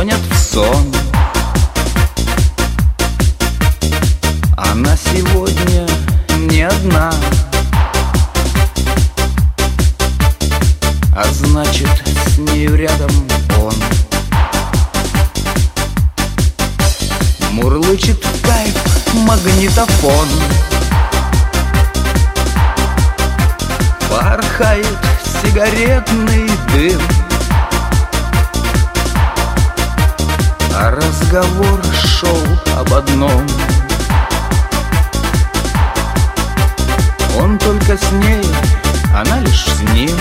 клонят в сон. Она сегодня не одна, а значит, с нею рядом он. Мурлычет в кайф магнитофон. Порхает сигаретный дым, а разговор шел об одном. Он только с ней, она лишь с ним.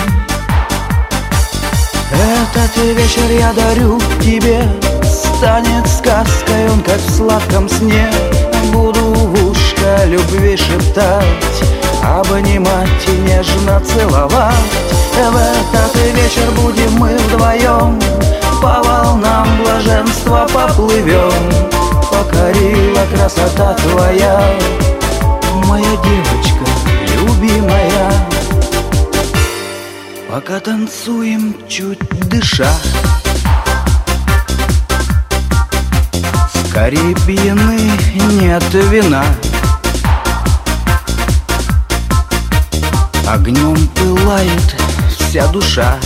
Этот вечер я дарю тебе, станет сказкой он, как в сладком сне. Буду в ушко любви шептать, обнимать и нежно целовать. В этот вечер будем мы вдвоем, по волнам блаженства поплывем. Покорила красота твоя, моя девочка любимая. Пока танцуем, чуть дыша, скорее пьяны, нет вина. Огнем пылает вся душа,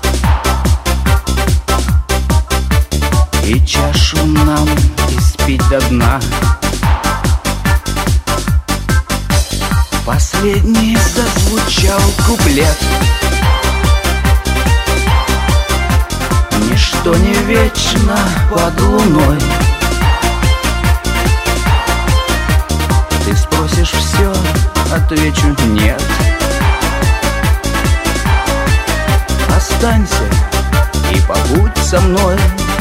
и чашу нам испить до дна. Последний зазвучал куплет. Ничто не вечно под луной. Ты спросишь все, отвечу нет. Останься и побудь со мной.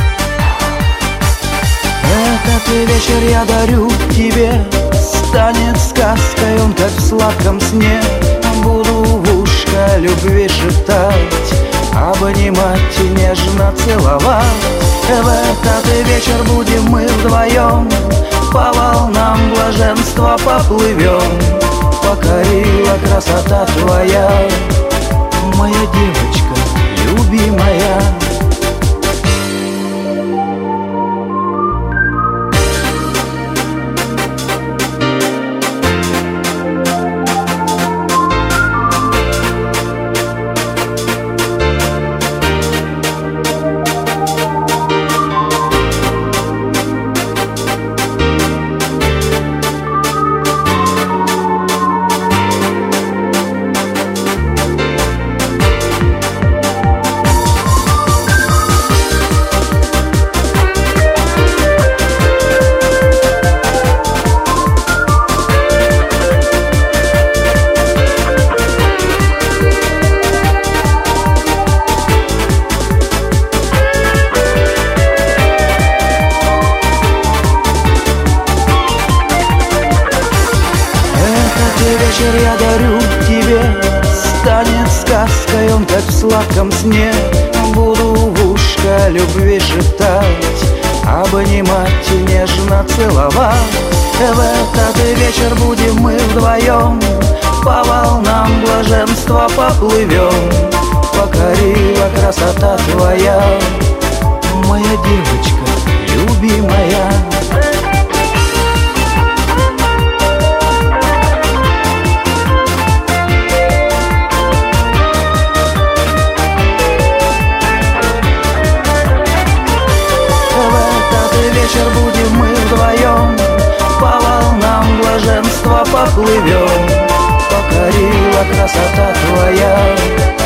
Этот вечер я дарю тебе, станет сказкой он, как в сладком сне. Буду в ушко любви шептать, обнимать и нежно целовать. В этот вечер будем мы вдвоем, по волнам блаженства поплывем. Покорила красота твоя, моя девочка любимая. Вечер я дарю тебе, станет сказкой он, как в сладком сне. Буду в ушко любви шептать, обнимать и нежно целовать. В этот вечер будем мы вдвоем, по волнам блаженства поплывем. Покорила красота твоя, моя девочка любимая. Вечер будем мы вдвоем, по волнам блаженства поплывем. Покорила красота твоя,